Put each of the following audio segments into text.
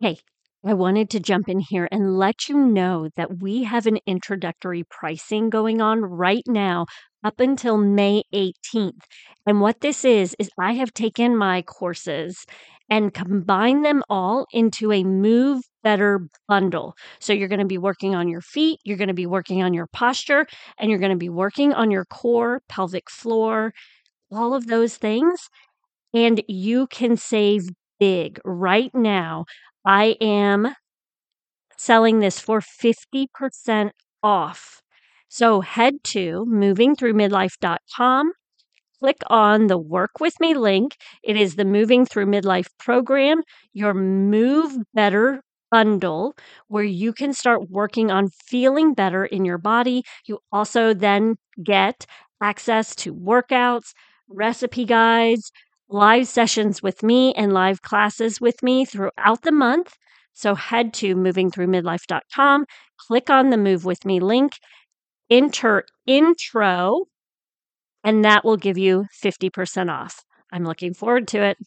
Hey, I wanted to jump in here and let you know that we have an introductory pricing going on right now up until May 18th. And what this is I have taken my courses and combined them all into a Move Better bundle. So you're going to be working on your feet, you're going to be working on your posture, and you're going to be working on your core, pelvic floor, all of those things, and you can save big. Right now, I am selling this for 50% off. So head to movingthroughmidlife.com, click on the Work With Me link. It is the Moving Through Midlife program, your Move Better bundle, where you can start working on feeling better in your body. You also then get access to workouts, recipe guides, live sessions with me, and live classes with me throughout the month. So head to movingthroughmidlife.com, click on the Move With Me link, enter intro, and that will give you 50% off. I'm looking forward to it.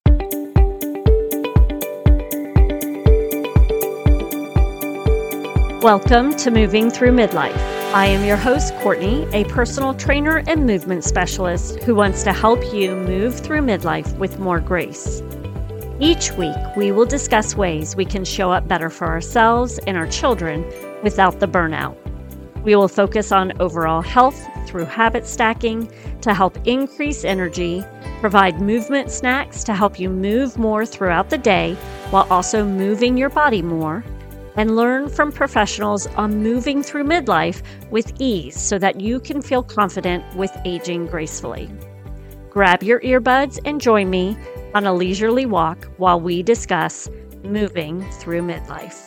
Welcome to Moving Through Midlife. I am your host, Courtney, a personal trainer and movement specialist who wants to help you move through midlife with more grace. Each week, we will discuss ways we can show up better for ourselves and our children without the burnout. We will focus on overall health through habit stacking to help increase energy, provide movement snacks to help you move more throughout the day while also moving your body more, and learn from professionals on moving through midlife with ease so that you can feel confident with aging gracefully. Grab your earbuds and join me on a leisurely walk while we discuss moving through midlife.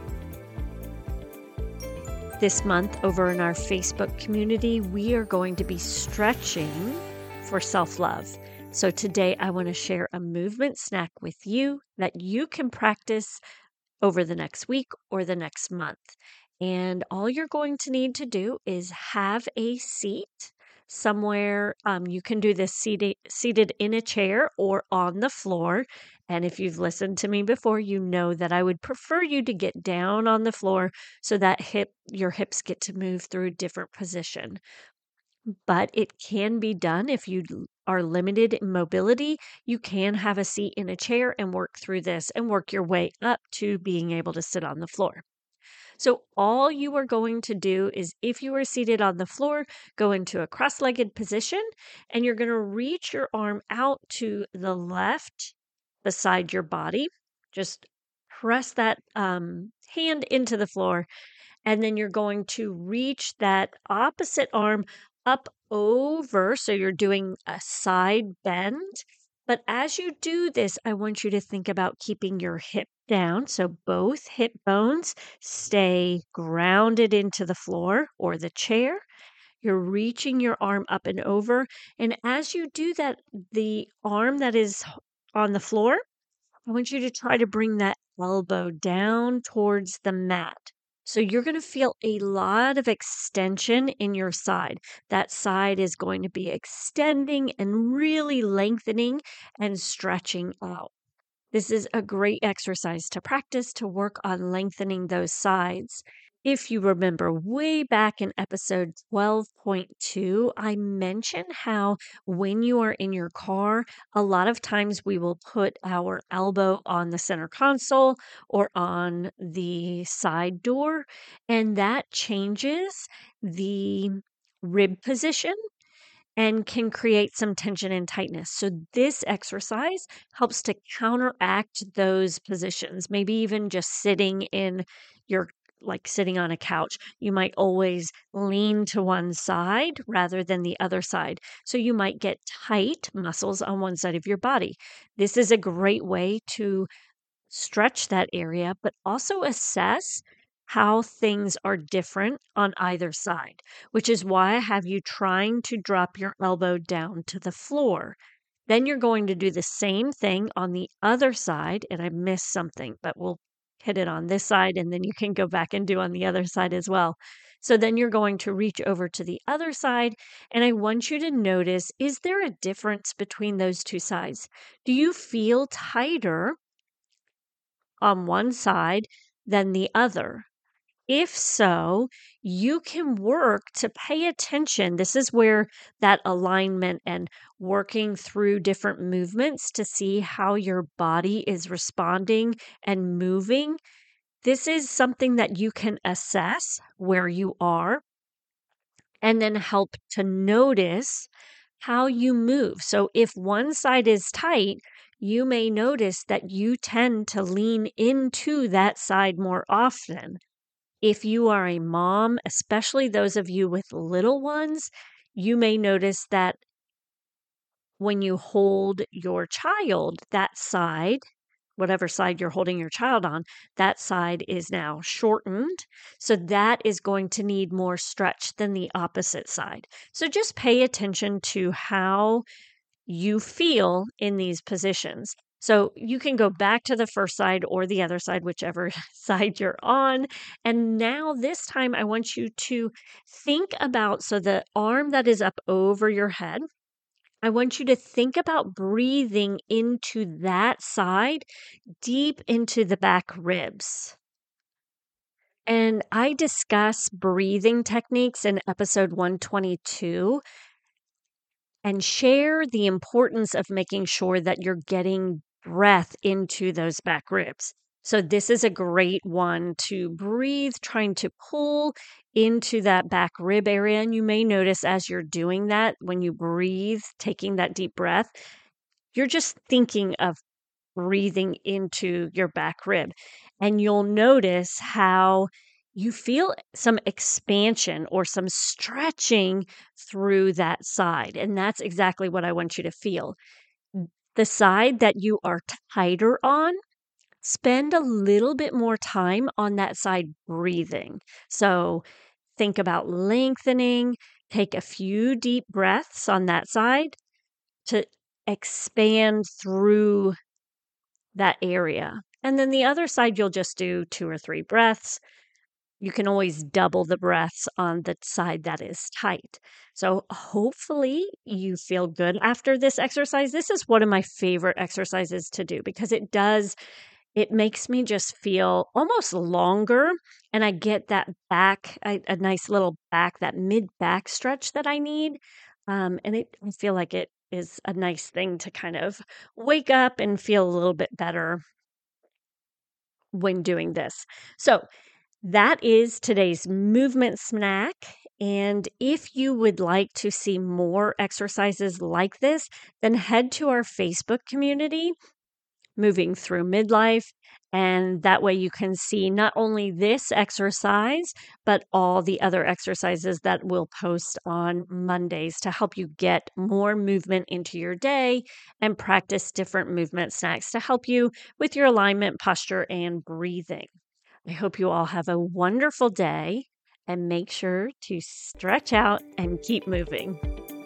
This month, over in our Facebook community, we are going to be stretching for self-love. So today I want to share a movement snack with you that you can practice over the next week or the next month. And all you're going to need to do is have a seat somewhere. You can do this seated in a chair or on the floor. And if you've listened to me before, you know that I would prefer you to get down on the floor so that your hips get to move through a different position. But it can be done if you are limited in mobility. You can have a seat in a chair and work through this and work your way up to being able to sit on the floor. So all you are going to do is, if you are seated on the floor, go into a cross-legged position, and you're going to reach your arm out to the left beside your body. Just press that hand into the floor, and then you're going to reach that opposite arm up over. So you're doing a side bend. But as you do this, I want you to think about keeping your hip down. So both hip bones stay grounded into the floor or the chair. You're reaching your arm up and over. And as you do that, the arm that is on the floor, I want you to try to bring that elbow down towards the mat. So you're going to feel a lot of extension in your side. That side is going to be extending and really lengthening and stretching out. This is a great exercise to practice to work on lengthening those sides. If you remember way back in episode 12.2, I mentioned how when you are in your car, a lot of times we will put our elbow on the center console or on the side door, and that changes the rib position and can create some tension and tightness. So this exercise helps to counteract those positions. Maybe even just sitting in your like sitting on a couch, you might always lean to one side rather than the other side. So you might get tight muscles on one side of your body. This is a great way to stretch that area, but also assess how things are different on either side, which is why I have you trying to drop your elbow down to the floor. Then you're going to do the same thing on the other side, and I missed something, but we'll hit it on this side, and then you can go back and do on the other side as well. So then you're going to reach over to the other side, and I want you to notice, is there a difference between those two sides? Do you feel tighter on one side than the other? If so, you can work to pay attention. This is where that alignment and working through different movements to see how your body is responding and moving. This is something that you can assess where you are and then help to notice how you move. So if one side is tight, you may notice that you tend to lean into that side more often. If you are a mom, especially those of you with little ones, you may notice that when you hold your child, that side, whatever side you're holding your child on, that side is now shortened. So that is going to need more stretch than the opposite side. So just pay attention to how you feel in these positions. So you can go back to the first side or the other side, whichever side you're on. And now this time I want you to think about, so the arm that is up over your head, I want you to think about breathing into that side, deep into the back ribs. And I discuss breathing techniques in episode 122 and share the importance of making sure that you're getting breath into those back ribs. So this is a great one to breathe, trying to pull into that back rib area. And you may notice as you're doing that, when you breathe, taking that deep breath, you're just thinking of breathing into your back rib. And you'll notice how you feel some expansion or some stretching through that side. And that's exactly what I want you to feel. The side that you are tighter on, spend a little bit more time on that side breathing. So think about lengthening, take a few deep breaths on that side to expand through that area. And then the other side, you'll just do 2 or 3 breaths. You can always double the breaths on the side that is tight. So hopefully you feel good after this exercise. This is one of my favorite exercises to do because it makes me just feel almost longer, and I get that back, a nice little back, that mid back stretch that I need. I feel like it is a nice thing to kind of wake up and feel a little bit better when doing this. So that is today's movement snack. And if you would like to see more exercises like this, then head to our Facebook community, Moving Through Midlife. And that way you can see not only this exercise, but all the other exercises that we'll post on Mondays to help you get more movement into your day and practice different movement snacks to help you with your alignment, posture, and breathing. I hope you all have a wonderful day and make sure to stretch out and keep moving.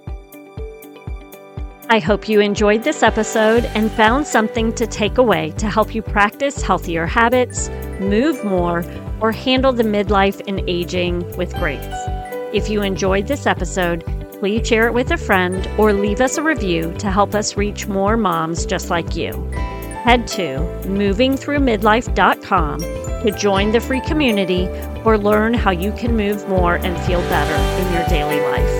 I hope you enjoyed this episode and found something to take away to help you practice healthier habits, move more, or handle the midlife and aging with grace. If you enjoyed this episode, please share it with a friend or leave us a review to help us reach more moms just like you. Head to movingthroughmidlife.com to join the free community or learn how you can move more and feel better in your daily life.